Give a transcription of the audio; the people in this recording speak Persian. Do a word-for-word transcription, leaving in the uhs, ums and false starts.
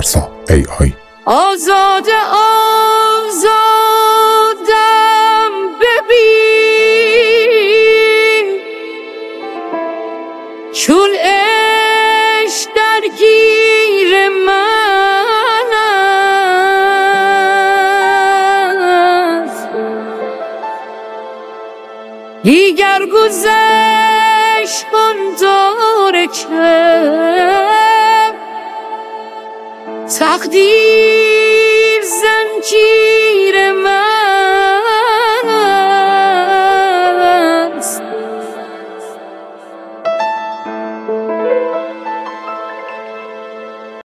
رسا ای آی. آزاده آزادم ببین چون عشق درگیر من است دیگر گذشت آن داره که تقدیر